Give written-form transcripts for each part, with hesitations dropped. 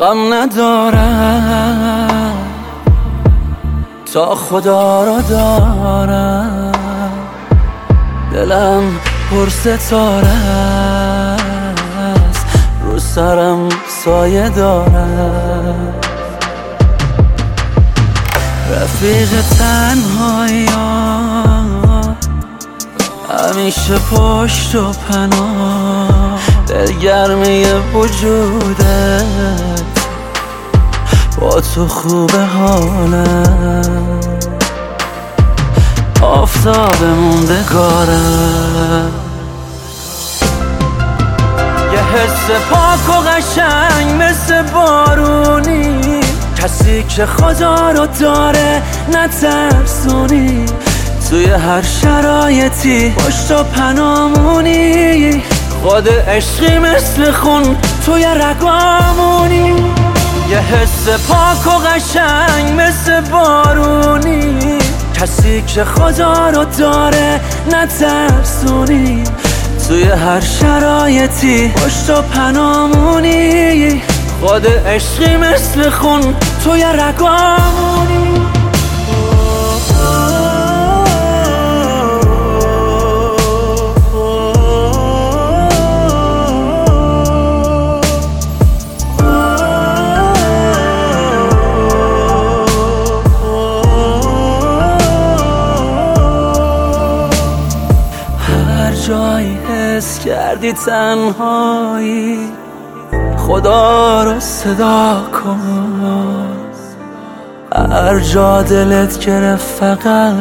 غم ندارم تا خدا را دارم، دلم پر ستاره است، رو سرم سایه دارم. رفیق تنهایی همیشه پشت و پناه، دلگرمی وجودت با تو خوبه حالم، آفتاب موندگارم. یه حس پاک و قشنگ مثل بارونی، کسی که خدا رو داره نترسونی، توی هر شرایطی پشت و پنامونی، خود عشقی مثل خون توی رگامونی. یه حس پاک و قشنگ مثل بارونی، کسی که خدا رو داره نترسونی، توی هر شرایطی پشت و پنامونی، خود عشقی مثل خون توی رگامونی. جایی حس کردی تنهایی، خدا رو صدا کن. هر جا دلت گرفت فقط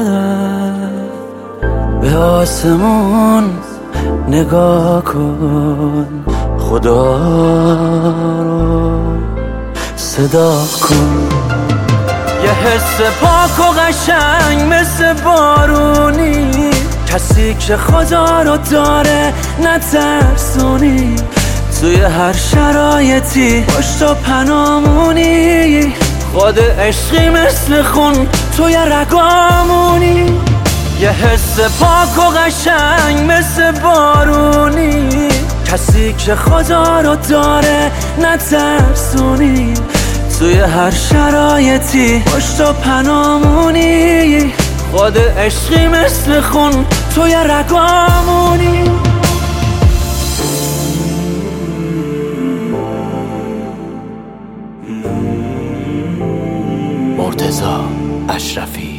به آسمون نگاه کن، خدا رو صدا کن. یه حس پاک و قشنگ مثل بارونی، کسی که خدا رو داره نترسونی، توی هر شرایطی پشت و پنامونی، خود عشقی مثل خون توی رگامونی. یه حس پاک و قشنگ مثل بارونی، کسی که خدا رو داره نترسونی، توی هر شرایطی پشت و پنامونی، خود عشقی مثل خون توی رگامونی. مرتضی اشرفی.